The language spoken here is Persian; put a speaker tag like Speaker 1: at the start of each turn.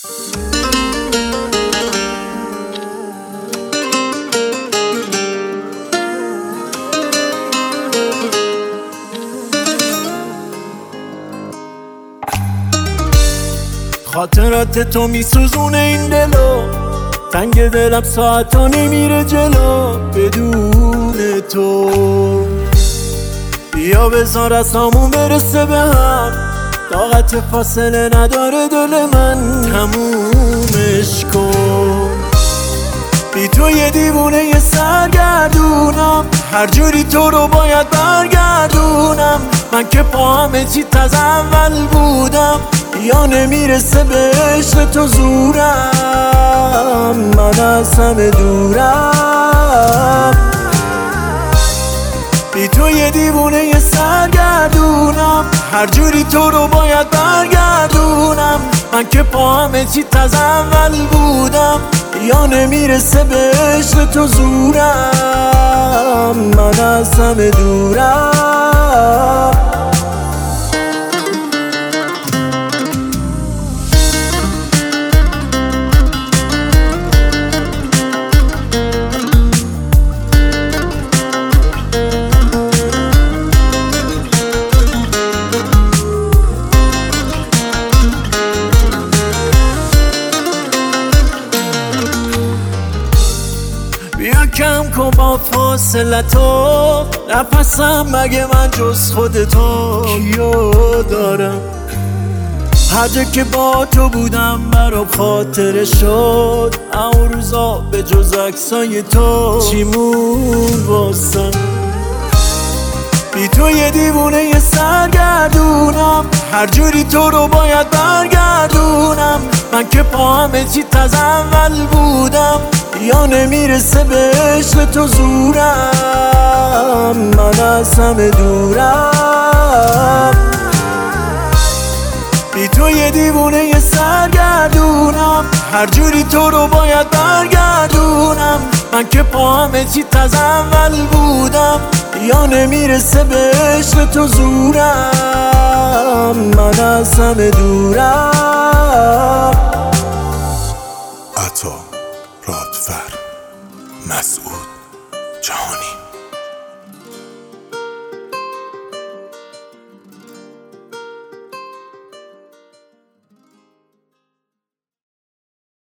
Speaker 1: خاطرات تو میسوزونه این دلو، تنگ دلم ساعتا نمیره جلو بدون تو. بیا بذار از همون برسه به هم، طاقت فاصله نداره دل من، تمومش کن. بی تو یه دیوونه یه سرگردونم، هر جوری تو رو باید برگردونم. من که پا همه چی از اول بودم، یا نمیرسه به عشق تو زورم، من از همه دورم. بی تو یه دیوونه یه سرگردونم، هر جوری تو رو باید برگردونم. من که پا همه چی از اول بودم، یا نمیرسه به عشق تو زورم، من از همه دورم. بیا کم کن با فاصله تو، نفسم مگه من جز خودتو کیو دارم. هر جا که با تو بودم برام خاطره شد، اون روزا به جز عکسای تو چیمون واسم. بی تو یه دیوونه یه سرگردونم، هر جوری تو رو باید برگردونم. من که پا همه چی از اول بودم، یا نمیرسه به عشق تو زورم، من از همه دورم. بی تو یه دیوونه یه سرگردونم، هر جوری تو رو باید برگردونم. من که پا همه چی از اول بودم، یا نمیرسه به عشق تو زورم، من از همه دورم.
Speaker 2: عطا، رادفر، مسعود، جهانی.